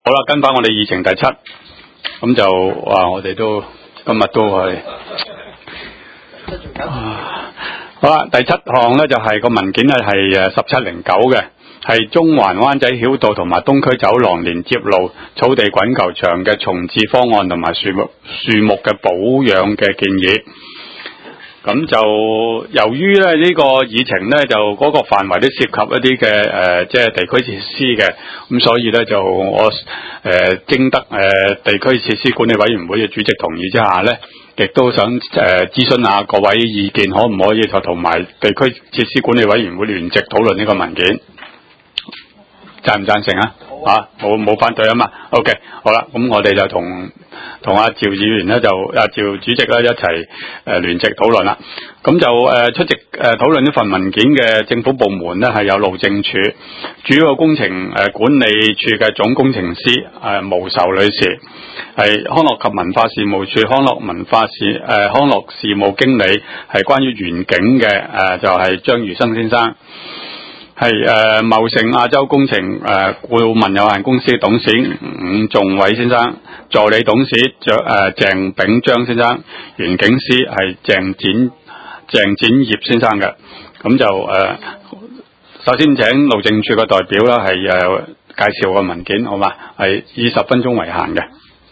好啦，跟翻我哋議程第7，咁就我哋都今日都係好啦。第7項咧就係個文件咧係1709嘅，係中環灣仔繞道同埋東區走廊連接路草地滾球場嘅重置方案同埋樹木嘅保養嘅建議。咁就由於咧呢個議程咧就嗰個範圍都涉及一啲嘅即係地區設施嘅，咁所以咧就我徵得地區設施管理委員會嘅主席同意之下咧，亦都想諮詢下各位意見，可唔可以同埋地區設施管理委員會聯席討論呢個文件？贊唔贊成啊？冇反對啊嘛。OK， 好啦，咁我哋就同阿趙議員咧就阿趙主席咧一齊聯席討論啦。咁就出席討論呢份文件嘅政府部門咧係有路政署主要工程管理處嘅總工程師毛壽女士，係康樂及文化事務處康樂事務經理，係關於園景嘅就係張如生先生。係茂盛亞洲工程顧問有限公司董事伍仲偉先生，助理董事鄭炳章先生，園景師係鄭展業先生嘅。咁就首先請路政署嘅代表啦，係介紹個文件，好嘛？係以10分鐘為限嘅。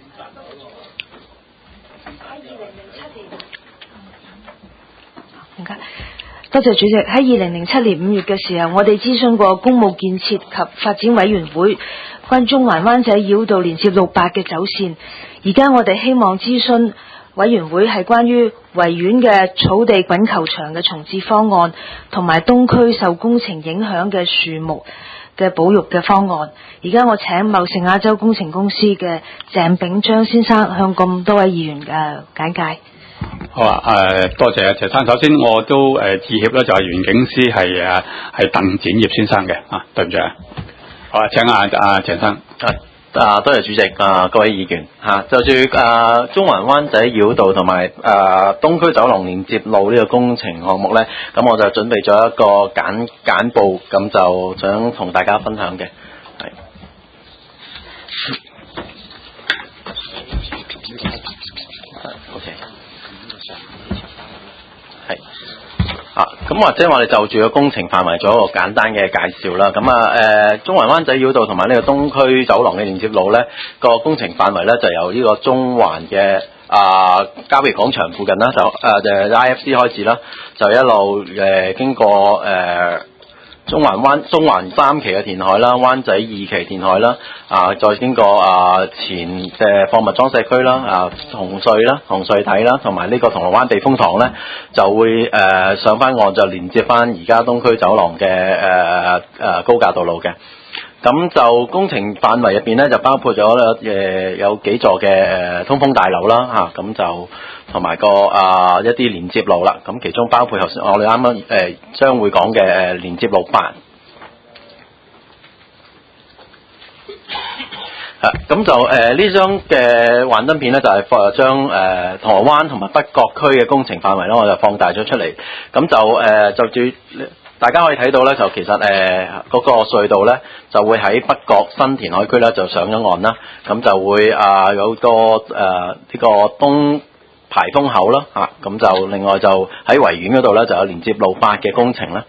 多謝主席。喺2007年5月嘅時候，我哋諮詢過公務建設及發展委員會關於中環灣仔繞道連接路8嘅走線。而家我哋希望諮詢委員會係關於維園嘅草地滾球場嘅重置方案，同埋東區受工程影響嘅樹木嘅保育嘅方案。而家我請茂盛亞洲工程公司嘅鄭炳章先生向咁多位議員簡介。 好啊，多謝謝生。首先我都致歉咧，就係園景師係鄧展業先生嘅對唔住啊。好啊，請鄭生。 多謝主席各位議員就住中環灣仔繞道同埋東區走廊連接路呢個工程項目咧，咁我就準備咗一個簡報，咁就想同大家分享嘅。係。OK。係。咁或者我哋就住個工程範圍做一個簡單嘅介紹啦。咁中環灣仔繞道同埋呢個東區走廊嘅連接路咧，個工程範圍咧就由呢個中環嘅交易廣場附近啦，就IFC 開始啦，就一路經過中環3期嘅填海啦，灣仔2期填海啦，再經過前嘅貨物裝卸區啦，紅隧底啦，同埋呢個銅鑼灣避風塘咧，就會上翻岸，就連接翻而家東區走廊嘅高架道路嘅。咁就工程範圍入邊咧，就包括咗有幾座嘅通風大樓啦，咁就同埋個一啲連接路啦。咁其中包括頭先我哋啱啱將會講嘅連接路8。咁就呢張嘅幻燈片咧，就係將銅鑼灣同埋北角區嘅工程範圍咧，我就放大咗出嚟。咁就住大家可以睇到咧，就其實嗰個隧道咧就會喺北角新填海區咧就上咗岸啦。咁就會有個呢個東排風口啦，咁就另外就喺維園嗰度咧就有連接路8嘅工程啦。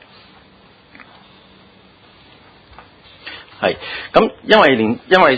係，咁因為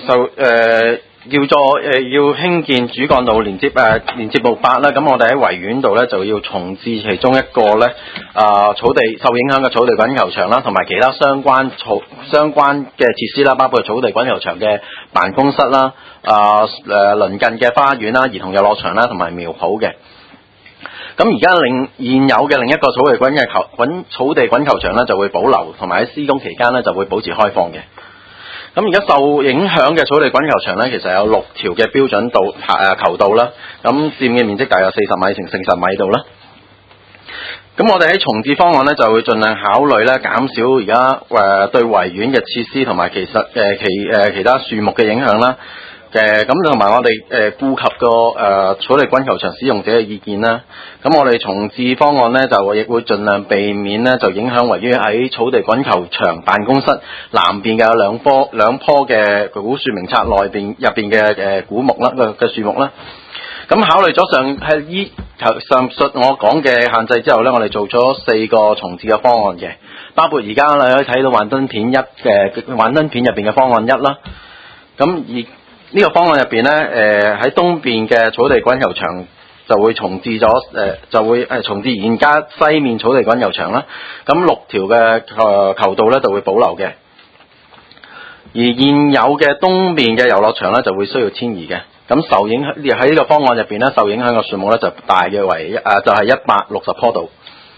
要興建主幹道連接路8啦，咁我哋喺維園度咧就要重置其中一個咧草地受影響嘅草地滾球場啦，同埋其他相關嘅設施啦，包括草地滾球場嘅辦公室啦，鄰近嘅花園啦、兒童遊樂場啦，同埋苗圃嘅。咁而家現有嘅另一個草地滾球場咧就會保留，同埋喺施工期間咧就會保持開放嘅。咁而家受影響嘅草地滾球場咧，其實有6條嘅標準球道啦，咁佔嘅面積大約40米乘40米度啦。咁我哋喺重置方案咧，就會盡量考慮咧減少而家對維園嘅設施同埋其他樹木嘅影響啦。 嘅，咁同埋我哋顧及個草地滾球場使用者嘅意見啦。咁我哋重置方案咧就亦會盡量避免咧就影響位於喺草地滾球場辦公室南邊嘅有兩棵嘅古樹名冊入邊嘅古木啦嘅樹木啦。咁考慮咗上述我講嘅限制之後咧，我哋做咗4個重置嘅方案嘅，包括而家你可以睇到幻燈片入邊嘅方案1啦。咁而呢個方案入邊咧，喺東邊嘅草地滾球場就會重置重置現家西面草地滾球場啦。咁6條嘅球道咧就會保留嘅，而現有嘅東邊嘅遊樂場咧就會需要遷移嘅。咁受影響喺呢個方案入邊咧，受影響嘅樹木咧就大約為就係160棵度。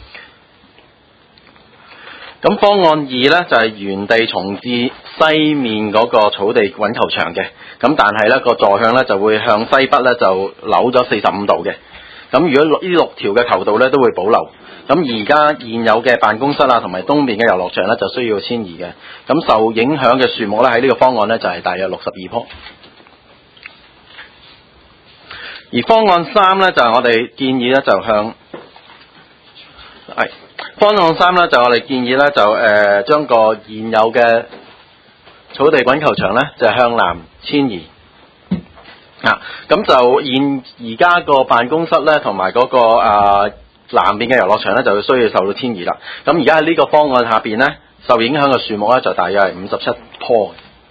咁方案2咧就係原地重置西面嗰個草地滾球場嘅，咁但係咧個座向咧就會向西北咧就扭咗45度嘅。咁如果呢6條嘅球道咧都會保留。咁而家現有嘅辦公室啊同埋東邊嘅遊樂場咧就需要遷移嘅。咁受影響嘅樹木咧喺呢個方案咧就係大約62棵。而方案3咧就係我哋建議咧就向方案3咧就我哋建議咧就將個現有嘅草地滾球場咧就向南遷移。咁就而家個辦公室咧同埋嗰個南邊嘅遊樂場咧就需要受到遷移啦。咁而家喺呢個方案下邊咧受影響嘅樹木咧就大約係57棵。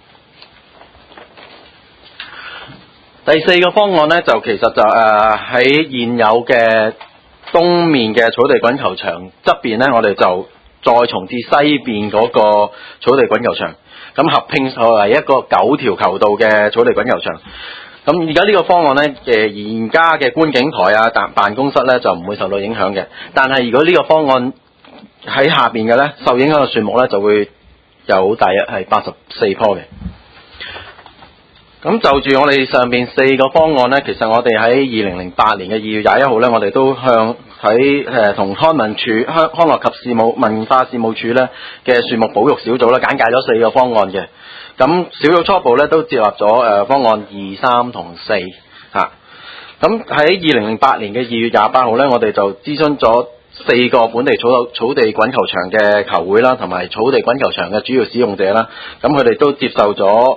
第4個方案咧就其實就喺現有嘅東面嘅草地滾球場側邊咧，我哋就再重置西邊嗰個草地滾球場，咁合併成為一個9條球道嘅草地滾球場。咁而家呢個方案咧，現家嘅觀景台啊、辦公室咧就唔會受到影響嘅。但係如果呢個方案喺下邊嘅咧，受影響嘅樹木咧就會有大約係84棵嘅。咁就住我哋上邊4個方案咧，其實我哋喺2008年嘅2月21號咧，我哋都向同康樂及文化事務署咧嘅樹木保育小組咧簡介咗4個方案嘅。咁小組初步咧都接納咗方案2、3同4嚇。咁喺2008年嘅2月28號咧，我哋就諮詢咗4個本地草地滾球場嘅球會啦，同埋草地滾球場嘅主要使用者啦。咁佢哋都接受咗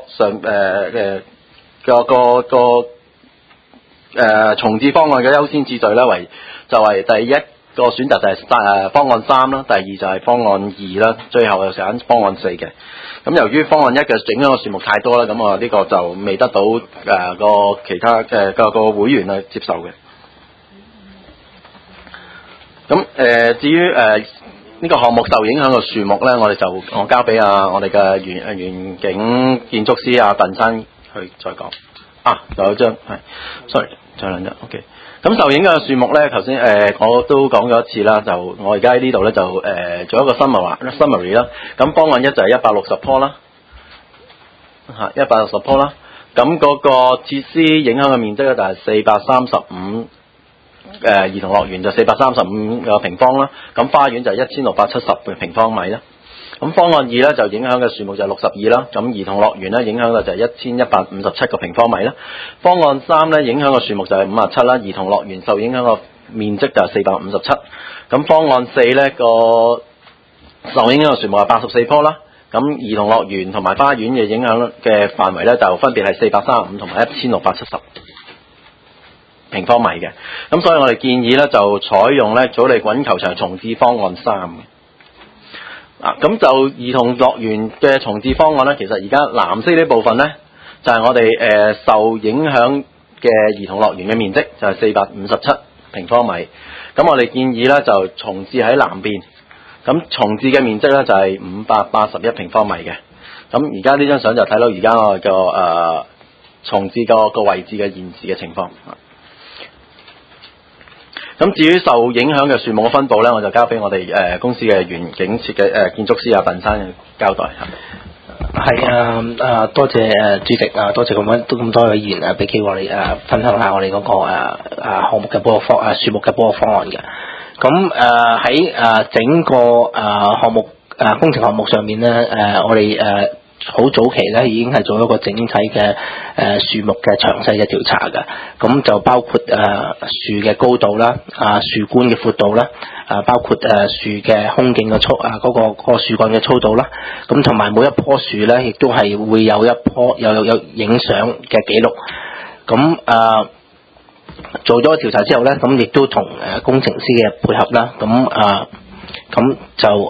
重置方案嘅優先次序咧，就係第一個選擇就係方案3啦，第二就係方案2啦，最後就揀方案4嘅。咁由於方案1嘅整咗個樹木太多啦，咁我呢個就未得到其他嘅個會員去接受嘅。咁至於呢個項目受影響嘅樹木咧，我交俾我哋嘅園景建築師鄧生去再講。仲有張sorry， 仲有2張 OK。咁受影響嘅樹木咧，頭先我都講咗一次啦，就我而家喺呢度咧就做一個 summary 啦。咁方案1就係160棵啦，160棵啦。咁嗰個設施影響嘅面積咧就係435，兒童樂園就435個平方啦。咁花園就係1670平方米啦。咁方案2咧就影響嘅樹木就係62啦，咁兒童樂園咧影響嘅就係1157個平方米啦。方案3咧影響嘅樹木就係57啦，兒童樂園受影響嘅面積就係457。咁方案4咧個受影響嘅樹木係84棵啦，咁兒童樂園同埋花園嘅影響嘅範圍咧就分別係435同埋1670平方米嘅。咁所以我哋建議咧就採用咧草地滾球場重置方案3嘅。咁就兒童樂園嘅重置方案咧，其實而家藍色呢部分咧，就係我哋受影響嘅兒童樂園嘅面積就係457平方米。咁我哋建議咧就重置喺南邊，咁重置嘅面積咧就係581平方米嘅。咁而家呢張相就睇到而家我個重置個位置嘅現時嘅情況。咁至於受影響嘅樹木嘅分佈咧，我就交俾我哋公司嘅園景設計建築師鄧生交代嚇。 係多謝主席多謝咁多位議員俾機會我哋分享下我哋嗰個項目嘅保育樹木嘅保育方案嘅。咁喺整個項目工程項目上面咧，我哋好早期咧已經係做一個整體嘅樹木嘅詳細嘅調查嘅，咁就包括樹嘅高度啦，樹冠嘅闊度啦，包括樹嘅胸徑嘅粗嗰個樹幹嘅粗度啦，咁同埋每一棵樹咧亦都係會有有影相嘅記錄，咁做咗調查之後咧，咁亦都同工程師嘅配合啦，咁就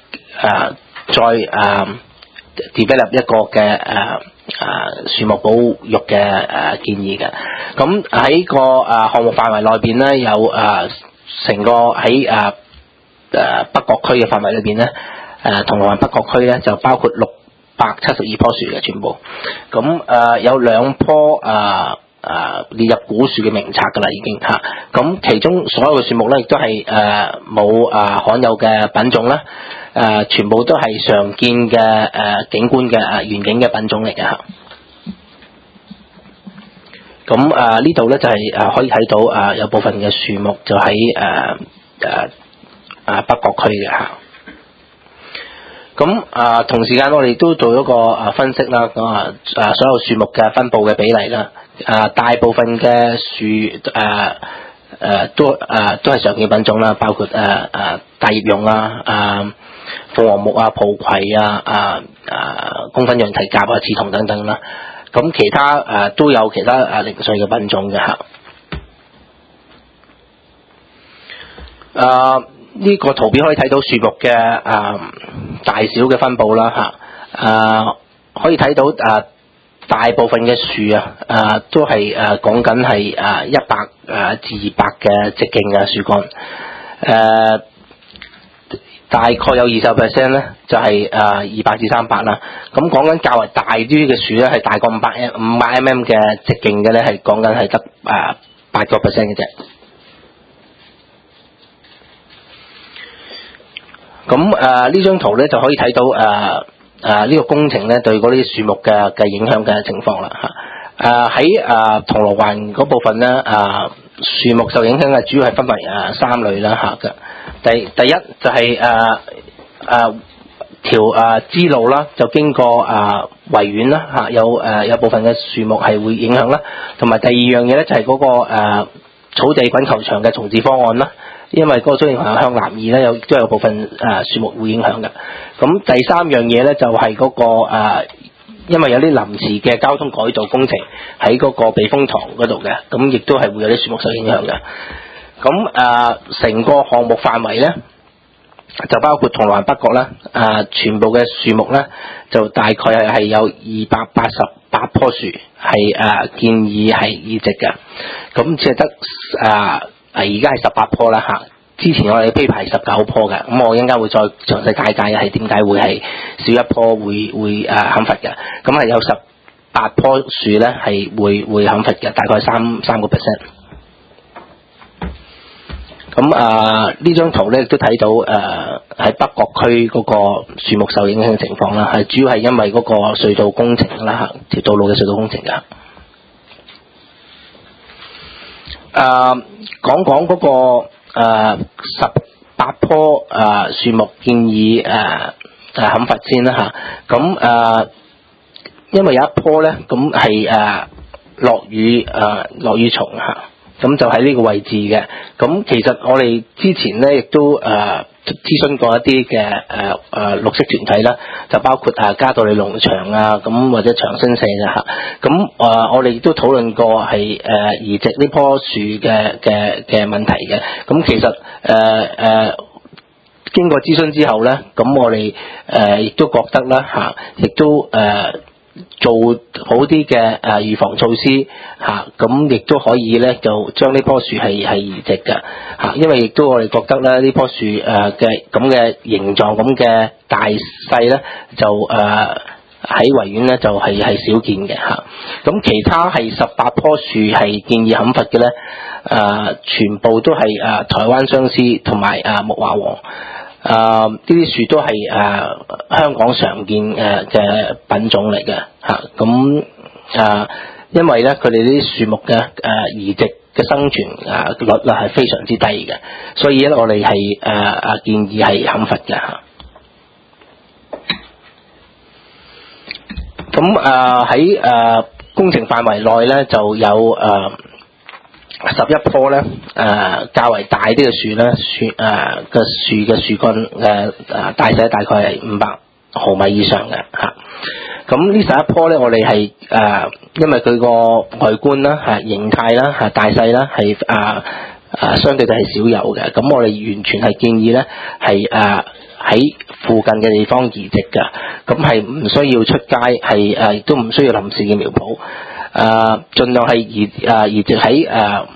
再develop 一個嘅樹木保育嘅建議嘅。咁喺個項目範圍內邊咧，有成個喺北角區嘅範圍裏邊咧，銅鑼灣北角區咧就包括672棵樹嘅全部。咁有2棵列入古樹嘅名冊㗎啦，已經嚇。咁其中所有嘅樹木咧，亦都係冇罕有嘅品種啦。全部都係常見嘅景觀嘅園景嘅品種嚟嘅嚇。咁呢度咧就係可以睇到有部分嘅樹木就喺北角區嘅嚇。咁同時間我哋都做咗個分析啦，所有樹木嘅分佈嘅比例啦，大部分嘅樹都係常見品種啦，包括大葉榕鳳凰木蒲葵公分羊蹄甲刺桐等等啦。咁其他都有其他零碎嘅品種嘅嚇。呢個圖片可以睇到樹木嘅大小嘅分佈啦嚇。可以睇到大部分嘅樹都係講緊係100至200嘅直徑嘅樹幹。大概有20% 咧，就係200至300啦。咁講緊較為大啲嘅樹咧，係大過500 mm 嘅直徑嘅咧，係講緊係得8% 嘅啫。咁呢張圖咧就可以睇到呢個工程咧對嗰啲樹木嘅影響嘅情況啦嚇。喺銅鑼灣嗰部分咧，樹木受影響嘅主要係分為3類啦嚇嘅。第一就係條支路啦，就經過維園啦嚇，有部分嘅樹木係會影響啦。同埋第二樣嘢咧就係嗰個草地滾球場嘅重置方案啦，因為嗰個中型向南2咧都有部分樹木會影響嘅。咁第三樣嘢咧就係嗰個因為有啲臨時嘅交通改造工程喺嗰個避風塘嗰度嘅，咁亦都係會有啲樹木受影響嘅。咁成個項目範圍咧，就包括銅鑼灣北角啦，全部嘅樹木咧就大概係有288棵樹係建議係移植嘅，咁只係得而家係18棵啦嚇。之前我哋批牌19棵嘅，咁我一陣間會再詳細解解係點解會係少一棵會砍伐嘅。咁係有18棵樹咧係會砍伐嘅，大概3%。咁呢張圖咧亦都睇到喺北角區嗰個樹木受影響嘅情況啦，係主要係因為嗰個隧道工程啦嚇，條道路嘅隧道工程㗎。講嗰個18棵樹木建議砍伐先啦嚇。咁因為有一棵咧，咁係落雨蟲嚇。咁就喺呢個位置嘅。咁其實我哋之前咧亦都諮詢過一啲嘅綠色團體啦，就包括嘉道理農場咁或者長春社嘅嚇。咁我哋亦都討論過係移植呢棵樹嘅問題嘅。咁其實經過諮詢之後咧，咁我哋亦都覺得啦嚇，亦都做好啲嘅預防措施嚇，咁亦都可以咧就將呢棵樹係移植嘅嚇，因為亦都我哋覺得咧呢棵樹嘅咁嘅形狀咁嘅大細咧就喺維園咧就係少見嘅嚇。咁其他係18棵樹係建議砍伐嘅咧，全部都係台灣相思同埋木華黃。呢啲樹都係香港常見嘅品種嚟嘅嚇。咁因為咧佢哋啲樹木嘅移植嘅生存率係非常之低嘅，所以咧我哋係建議係砍伐嘅嚇。 咁喺工程範圍內咧就有11棵咧較為大啲嘅樹咧，樹嘅樹幹大細大概係500毫米以上嘅嚇。咁呢11棵咧，我哋係因為佢個外觀啦、形態啦、大細啦係相對就係少有嘅。咁我哋完全係建議咧係喺附近嘅地方移植嘅，咁係唔需要出街，係亦都唔需要臨時嘅苗圃，盡量係移植喺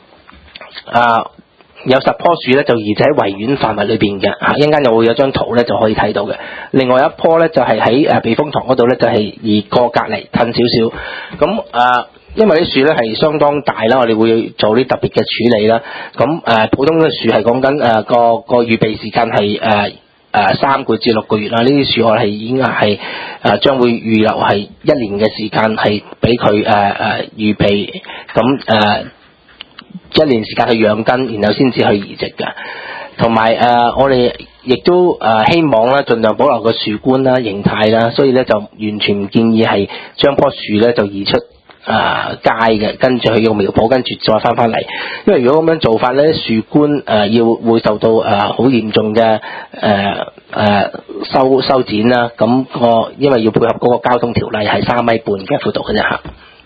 有10棵樹咧就移植喺維園範圍裏邊嘅嚇，一陣間又會有張圖咧就可以睇到嘅。另外一棵咧就係喺避風塘嗰度咧就係移過隔離褪少少。咁因為啲樹咧係相當大啦，我哋會做啲特別嘅處理啦。咁普通嘅樹係講緊個預備時間係3個至6個月啦。呢啲樹我係已經係將會預留係1年嘅時間係俾佢預備咁1年時間去養根，然後先至去移植嘅。同埋我哋亦都希望咧盡量保留個樹冠啦、形態啦，所以咧就完全唔建議係將棵樹咧就移出街嘅，跟住去用苗圃，跟住再翻嚟。因為如果咁樣做法咧，樹冠會受到好嚴重嘅修剪啦。咁因為要配合嗰個交通條例係3米半嘅闊度嘅啫嚇。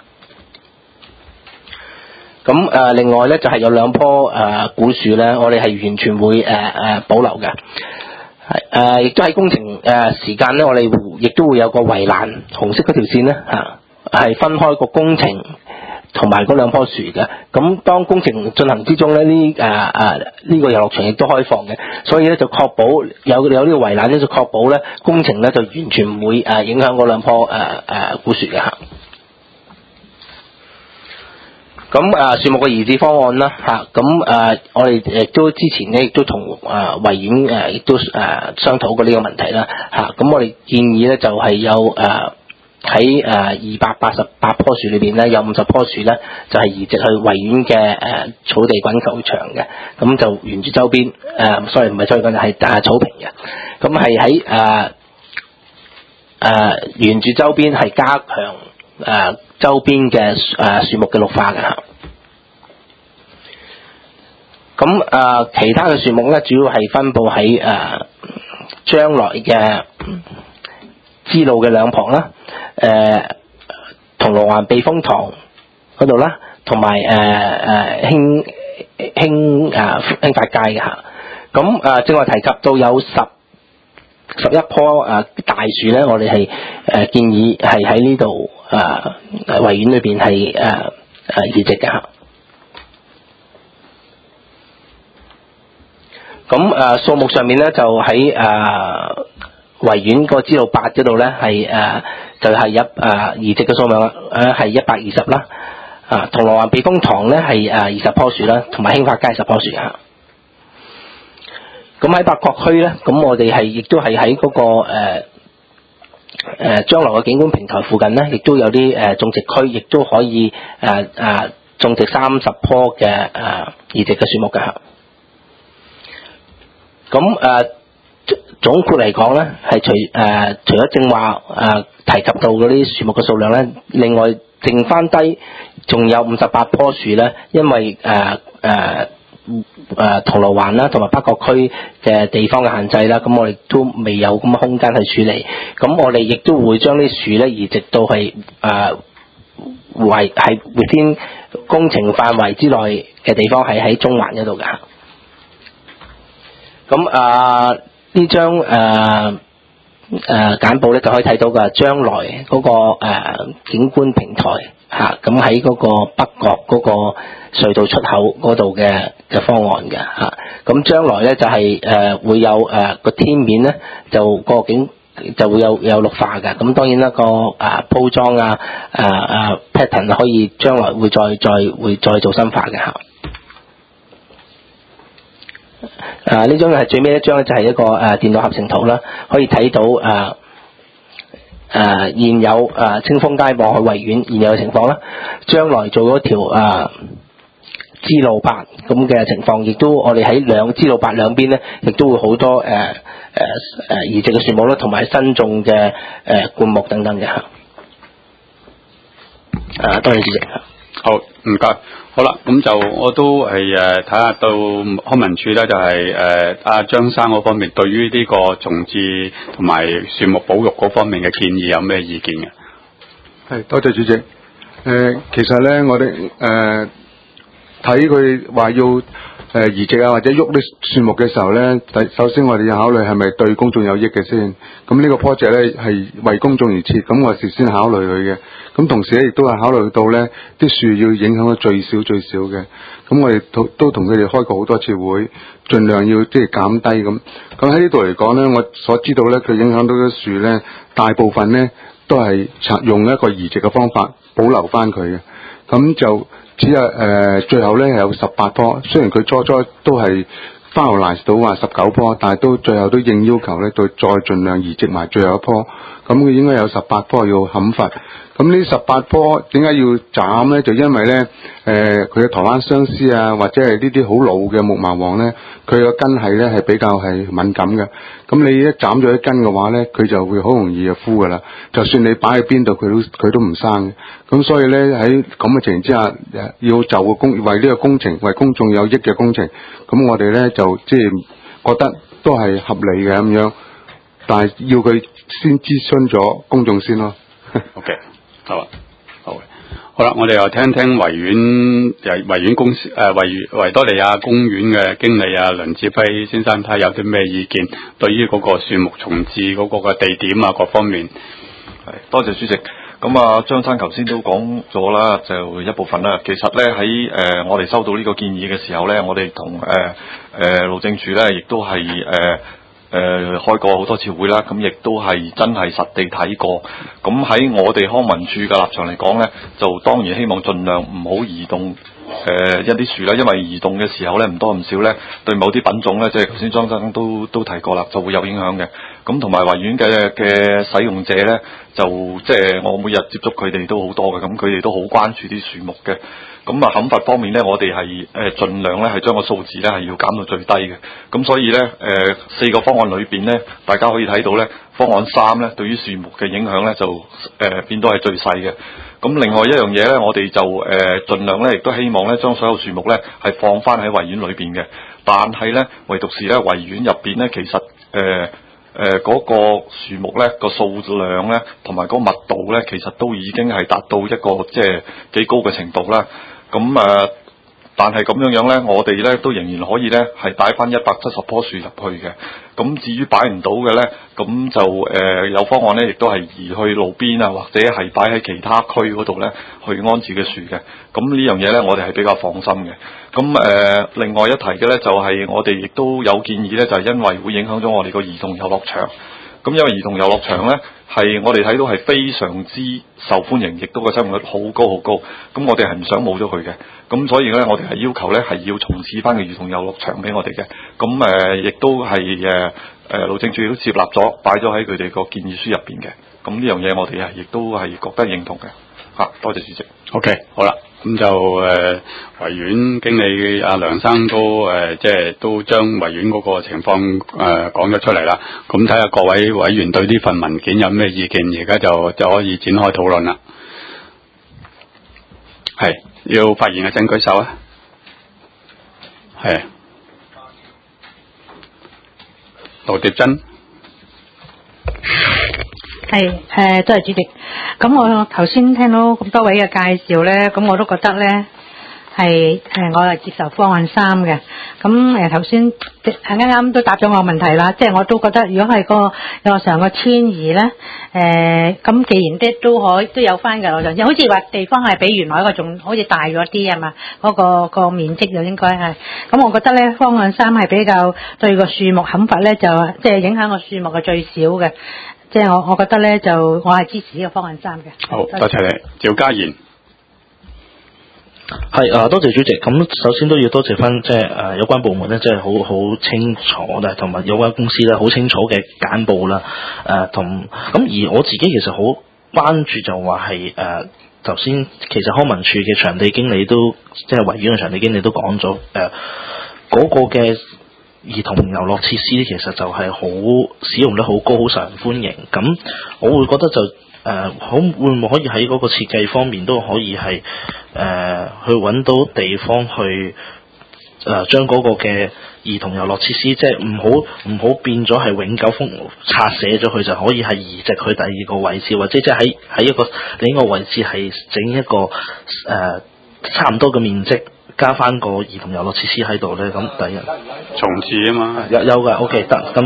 咁另外咧就係有2棵古樹咧，我哋係完全會保留嘅。亦都喺工程時間咧，我哋亦都會有個圍欄，紅色嗰條線咧係分開個工程同埋嗰2棵樹嘅。咁當工程進行之中咧，呢個遊樂場亦都開放嘅，所以咧就確保有呢個圍欄咧，就確保咧工程咧就完全唔會影響嗰2棵古樹嘅嚇。咁樹木嘅移植方案啦嚇，咁我哋亦都之前咧亦都同維園亦都商討過呢個問題啦嚇。咁我哋建議咧就係有喺288棵樹裏邊咧有50棵樹咧就係移植去維園嘅草地滾球場嘅，咁就沿住周邊sorry 唔係草地滾球係草坪嘅，咁係喺沿住周邊係加強周邊嘅樹木嘅綠化嘅嚇。咁其他嘅樹木咧，主要係分佈喺將來嘅支路嘅兩旁啦，銅鑼灣避風塘嗰度啦，同埋興發街嘅嚇。咁正話提及到有11棵大樹咧，我哋係建議係喺呢度維園裏邊係移植嘅嚇。咁數目上面咧就喺維園個支路8嗰度咧係就係移植嘅數量係120啦。銅鑼灣避風塘咧係20棵樹啦，同埋興發街10棵樹嚇。咁喺北角區咧，咁我哋係亦都係喺嗰個將來嘅景觀平台附近咧，亦都有啲種植區，亦都可以種植30棵嘅移植嘅樹木嘅嚇。咁總括嚟講咧，係除咗正話提及到嗰啲樹木嘅數量咧，另外剩翻低仲有58棵樹咧，因為銅鑼灣啦，同埋北角區嘅地方嘅限制啦，咁我哋都未有咁嘅空間去處理。咁我哋亦都會將啲樹咧移植到係within工程範圍之內嘅地方，係喺中環嗰度㗎。咁呢張簡報咧就可以睇到㗎，將來嗰個景觀平台嚇，咁喺嗰個北角嗰個隧道出口嗰度嘅方案嘅嚇。咁將來咧就係會有個天面咧就個景就會有綠化嘅。咁當然啦，個鋪裝pattern 可以將來會再做深化嘅嚇。呢張係最尾一張咧，就係一個電腦合成圖啦，可以睇到現有清風街望去維園現有嘅情況啦。將來做嗰條支路8咁嘅情況，亦都我哋喺支路8兩邊咧，亦都會好多移植嘅樹木啦，同埋新種嘅灌木等等嘅嚇。 多謝主席。 好，唔該。好啦，咁就我都係睇下到康文署咧，就係阿張生嗰方面對於呢個重置同埋樹木保育嗰方面嘅建議有咩意見嘅？ 係，多謝主席。其實咧，我哋睇佢話要移植啊或者喐啲樹木嘅時候咧，首先我哋要考慮係咪對公眾有益嘅先。咁呢個 project 咧係為公眾而設，咁我事先考慮佢嘅。咁同時咧亦都係考慮到咧啲樹要影響到最少嘅。咁我哋都同佢哋開過好多次會，盡量要即係減低咁。咁喺呢度嚟講咧，我所知道咧佢影響到啲樹咧，大部分咧都係用一個移植嘅方法保留翻佢嘅。咁就只有最後咧係有18棵，雖然佢初都係 finalize 到話19棵，但係都最後都應要求咧，再盡量移植埋最後一棵。咁佢應該有18棵要砍伐。咁呢18棵點解要斬咧？就因為咧佢嘅台灣相思啊，或者係呢啲好老嘅木麻黃咧，佢個根系咧係比較係敏感嘅。咁你一斬咗一根嘅話咧，佢就會好容易就枯噶啦。就算你擺喺邊度，佢都唔生嘅。咁所以咧喺咁嘅情形之下，要就為呢個工程為公眾有益嘅工程，咁我哋咧就即係覺得都係合理嘅咁樣，但係要佢先諮詢咗公眾先咯。 OK， 好啊，好啦，我哋又聽聽維園公司維多利亞公園嘅經理啊梁志輝先生睇下有啲咩意見，對於嗰個樹木重置嗰個嘅地點啊各方面。 係，多謝主席。咁啊，張生頭先都講咗啦，就一部分啦。其實咧喺我哋收到呢個建議嘅時候咧，我哋同路政署咧，亦都係開過好多次會啦。咁亦都係真係實地睇過。咁喺我哋康文署嘅立場嚟講咧，就當然希望盡量唔好移動一啲樹啦，因為移動嘅時候咧唔多唔少咧，對某啲品種咧，即係頭先張生都提過啦，就會有影響嘅。咁同埋維園嘅使用者咧，就即係我每日接觸佢哋都好多嘅，咁佢哋都好關注啲樹木嘅。咁啊砍伐方面咧，我哋係盡量咧係將個數字咧係要減到最低嘅。咁所以咧4個方案裏邊咧，大家可以睇到咧，方案3咧對於樹木嘅影響咧就變到係最細嘅。咁另外一樣嘢咧，我哋就盡量咧亦都希望咧將所有樹木咧係放翻喺維園裏邊嘅。但係咧唯獨是咧維園入邊咧，其實嗰個樹木咧個數量咧同埋嗰個密度咧，其實都已經係達到一個即係幾高嘅程度啦。咁但係咁樣咧，我哋咧都仍然可以咧係擺翻170棵樹入去嘅。咁至於擺唔到嘅咧，咁就有方案咧，亦都係移去路邊啊，或者係擺喺其他區嗰度咧去安置嘅樹嘅。咁呢樣嘢咧，我哋係比較放心嘅。咁另外一提嘅咧，就係我哋亦都有建議咧，就係因為會影響咗我哋個兒童遊樂場。咁因為兒童遊樂場咧，係我哋睇到係非常之受歡迎，亦都個使用率好高。咁我哋係唔想冇咗佢嘅。咁所以咧，我哋係要求咧係要重置翻個兒童遊樂場俾我哋嘅。咁亦都係路政署都接納咗，擺咗喺佢哋個建議書入邊嘅。咁呢樣嘢我哋亦都係覺得認同嘅。多謝主席。 OK， 好啦，咁就維園經理阿梁生都即係都將維園嗰個情況講咗出嚟啦。咁睇下各位委員對呢份文件有咩意見，而家就可以展開討論啦。係要發言嘅請舉手啊！係盧蝶珍。 係多謝主席。咁我頭先聽到咁多位嘅介紹咧，咁我都覺得咧係我係接受方案3嘅。咁頭先啱啱都答咗我問題啦，即係我都覺得如果係個遊樂場個遷移咧，咁既然都有翻嘅，我就好似話地方係比原來一個仲好似大咗啲啊嘛，嗰個面積就應該係。咁我覺得咧方案3係比較對個樹木砍伐咧就即係影響個樹木係最少嘅。即係我覺得咧，就我係支持呢個方案3嘅。 好，多謝你，趙家賢。 係多謝主席。咁首先都要多謝翻即係有關部門咧，即係好清楚啦，同埋有關公司咧好清楚嘅簡報啦。而我自己其實好關注就話係頭先其實康文署嘅場地經理都即係維園嘅場地經理都講咗嗰個嘅兒童遊樂設施其實就係好使用率好高，好受人歡迎。咁我會覺得就會唔會可以喺嗰個設計方面都可以係去揾到地方去將嗰個嘅兒童遊樂設施，即係唔好變咗係永久拆卸咗佢，就可以係移植去第二個位置，或者即係喺一個另一個位置係整一個差唔多嘅面積，加翻個兒童遊樂設施喺度咧。咁第一重置啊嘛， 有嘅 OK 得咁。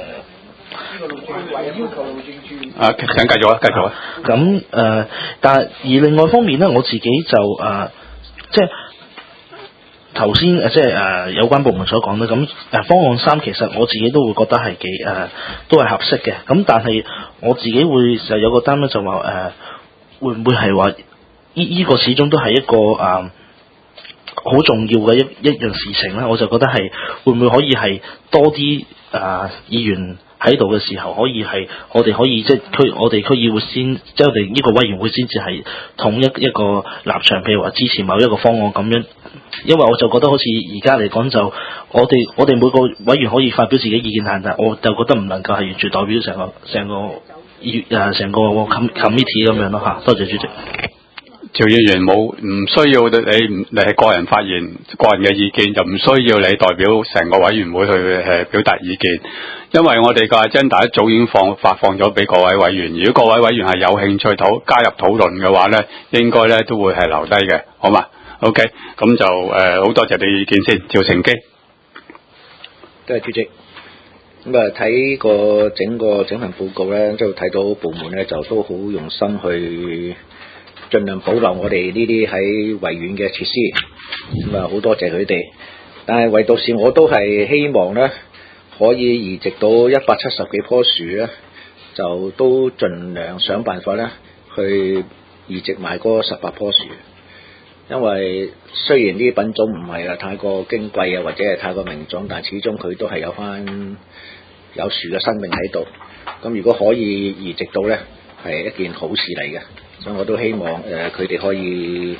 請繼續啊。 咁但係而另外一方面咧，我自己就即係頭先即係有關部門所講咧，咁方案3其實我自己都會覺得係都係合適嘅。咁但係我自己會就有個擔咧，就話會唔會係話呢個始終都係一個好重要嘅一樣事情咧？我就覺得係會唔會可以係多啲議員喺度嘅時候，可以係我哋可以即係我哋區議會先，即係我哋呢個委員會先至係統一一個立場，譬如話支持某一個方案咁樣。因為我就覺得好似而家嚟講，就我哋每個委員可以發表自己意見，但係我就覺得唔能夠係完全代表成個 committee 咁樣咯嚇。多謝主席。 趙議員唔需要你係個人發言，個人嘅意見就唔需要你代表成個委員會去表達意見，因為我哋個 agenda 一早已經發放咗俾各位委員，如果各位委員係有興趣加入討論嘅話咧，應該咧都會係留低嘅，好嘛 ？OK， 咁就好多謝你意見先，趙成基。 多謝主席。咁睇個整份報告咧，都睇到部門咧就都好用心去盡量保留我哋呢啲喺維園嘅設施，咁好多謝佢哋。但係唯獨是我都係希望咧，可以移植到170幾棵樹咧，就都盡量想辦法咧去移植埋嗰18棵樹。因為雖然呢啲品種唔係太過矜貴啊，或者係太過名種，但係始終佢都係有樹嘅生命喺度。咁如果可以移植到咧，係一件好事嚟嘅。所以我都希望佢哋可以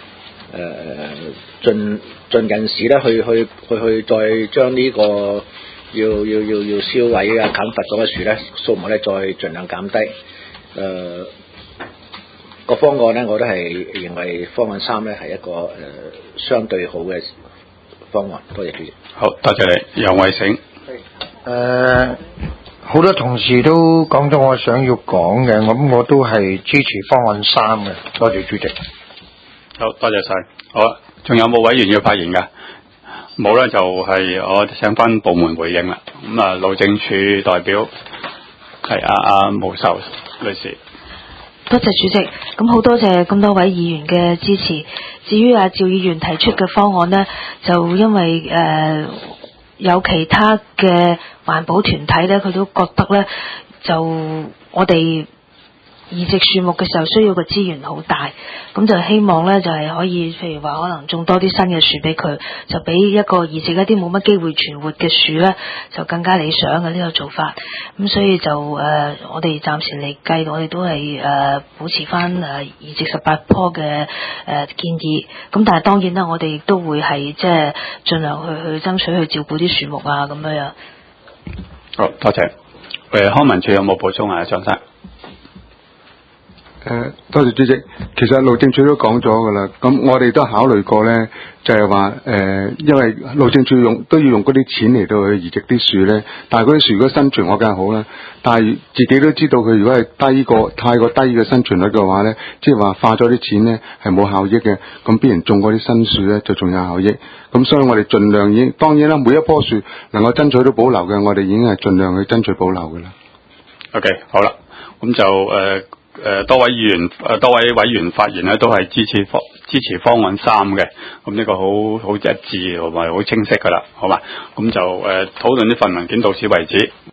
盡近時咧去再將呢個要燒毀啊砍伐咗嘅樹咧數目咧再盡量減低。個方案咧我都係認為方案3咧係一個相對好嘅方案。多謝主席。 好，多謝你，楊偉醒。 好多同事都講咗我想要講嘅，咁我都係支持方案3嘅。多謝主席。 好，多謝晒。好啦，仲有冇委員要發言㗎？冇咧，就係我請翻部門回應啦。咁路政署代表係阿毛秀女士。 多謝主席，咁好多謝咁多位議員嘅支持。至於趙議員提出嘅方案呢，就因為有其他嘅環保團體咧，佢都覺得咧，就我哋移植樹木嘅時候需要嘅資源好大，咁就希望咧就係可以，譬如話可能種多啲新嘅樹俾佢，就比一個移植一啲冇乜機會存活嘅樹咧，就更加理想嘅呢個做法。咁所以就我哋暫時嚟計，我哋都係保持翻移植18棵嘅建議。咁但係當然啦，我哋亦都會係即係盡量去爭取去照顧啲樹木啊咁樣。 好，多謝。康文署有冇補充啊，張生？ 多謝主席。其實路政署都講咗㗎啦，咁我哋都考慮過咧，就係話因為路政署都要用嗰啲錢嚟到去移植啲樹咧，但係嗰啲樹如果生存我梗係好啦，但係自己都知道佢如果係太過低嘅生存率嘅話咧，即係話花咗啲錢咧係冇效益嘅，咁必然種嗰啲新樹咧就仲有效益。咁所以我哋盡量當然啦，每一棵樹能夠爭取到保留嘅，我哋已經係盡量去爭取保留㗎啦。 OK， 好啦，咁就多位委員發言咧，都係支持方案3嘅，咁呢個好一致同埋好清晰噶啦，好嘛？咁就討論呢份文件到此為止。